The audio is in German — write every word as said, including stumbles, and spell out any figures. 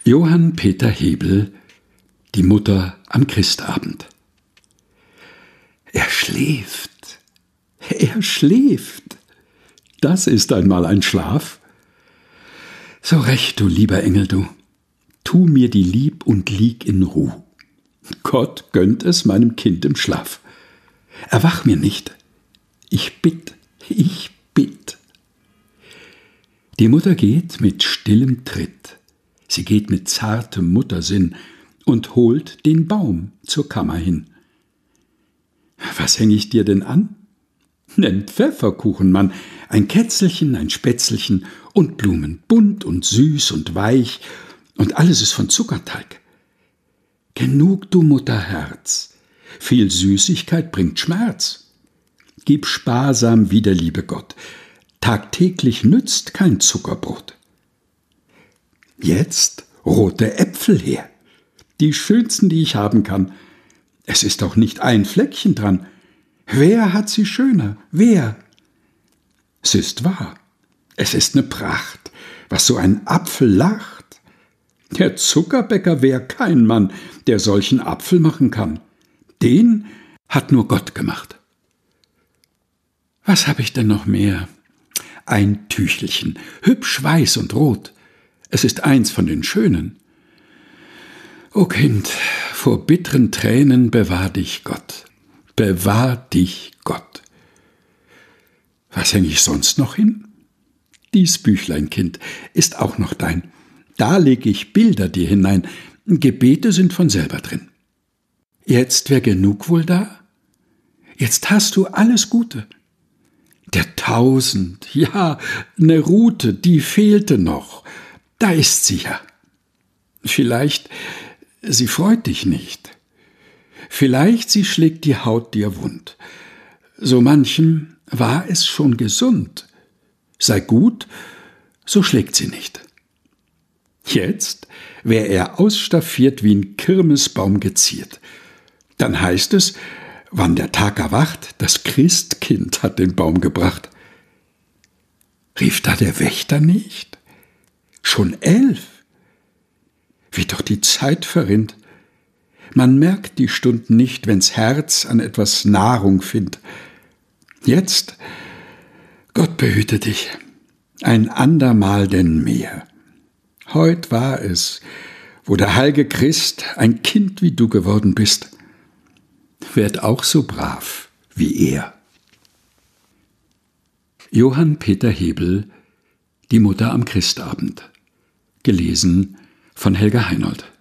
Johann Peter Hebel, die Mutter am Christabend. Er schläft, er schläft. Das ist einmal ein Schlaf. So recht, du lieber Engel, du, tu mir die Lieb und lieg in Ruh. Gott gönnt es meinem Kind im Schlaf. Erwach mir nicht, ich bitt, ich bitt. Die Mutter geht mit stillem Tritt, sie geht mit zartem Muttersinn und holt den Baum zur Kammer hin. Was häng ich dir denn an? Nenn Pfefferkuchen, Mann, ein Kätzelchen, ein Spätzlchen und Blumen, bunt und süß und weich, und alles ist von Zuckerteig. Genug, du Mutterherz, viel Süßigkeit bringt Schmerz. Gib sparsam wie der liebe Gott, tagtäglich nützt kein Zuckerbrot. Jetzt rote Äpfel her, die schönsten, die ich haben kann. Es ist auch nicht ein Fleckchen dran. Wer hat sie schöner? Wer? Es ist wahr, es ist ne Pracht, was so ein Apfel lacht. Der Zuckerbäcker wär kein Mann, der solchen Apfel machen kann. Den hat nur Gott gemacht. Was hab ich denn noch mehr? Ein Tüchelchen, hübsch weiß und rot. Es ist eins von den schönen. O Kind, vor bitteren Tränen bewahr dich Gott. Bewahr dich Gott. Was häng ich sonst noch hin? Dies Büchlein, Kind, ist auch noch dein. Da leg ich Bilder dir hinein, Gebete sind von selber drin. Jetzt wär genug wohl da? Jetzt hast du alles Gute. Der Tausend, ja, ne Rute, die fehlte noch. Da ist sie ja. Vielleicht, sie freut dich nicht. Vielleicht, sie schlägt die Haut dir wund. So manchem war es schon gesund. Sei gut, so schlägt sie nicht. Jetzt wär er ausstaffiert wie ein Kirmesbaum geziert. Dann heißt es, wann der Tag erwacht, das Christkind hat den Baum gebracht. Rief da der Wächter nicht? Schon elf? Wie doch die Zeit verrinnt. Man merkt die Stunden nicht, wenn's Herz an etwas Nahrung findet. Jetzt, Gott behüte dich, ein andermal denn mehr. Heut war es, wo der heilige Christ ein Kind wie du geworden bist. Werd auch so brav wie er. Johann Peter Hebel, die Mutter am Christabend. Gelesen von Helga Heinold.